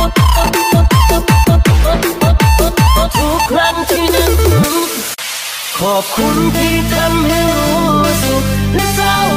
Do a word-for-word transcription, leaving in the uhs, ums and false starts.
ทุกครั้งที่นึกถึงขอบคุณที่ทำให้รู้สึกและเศร้า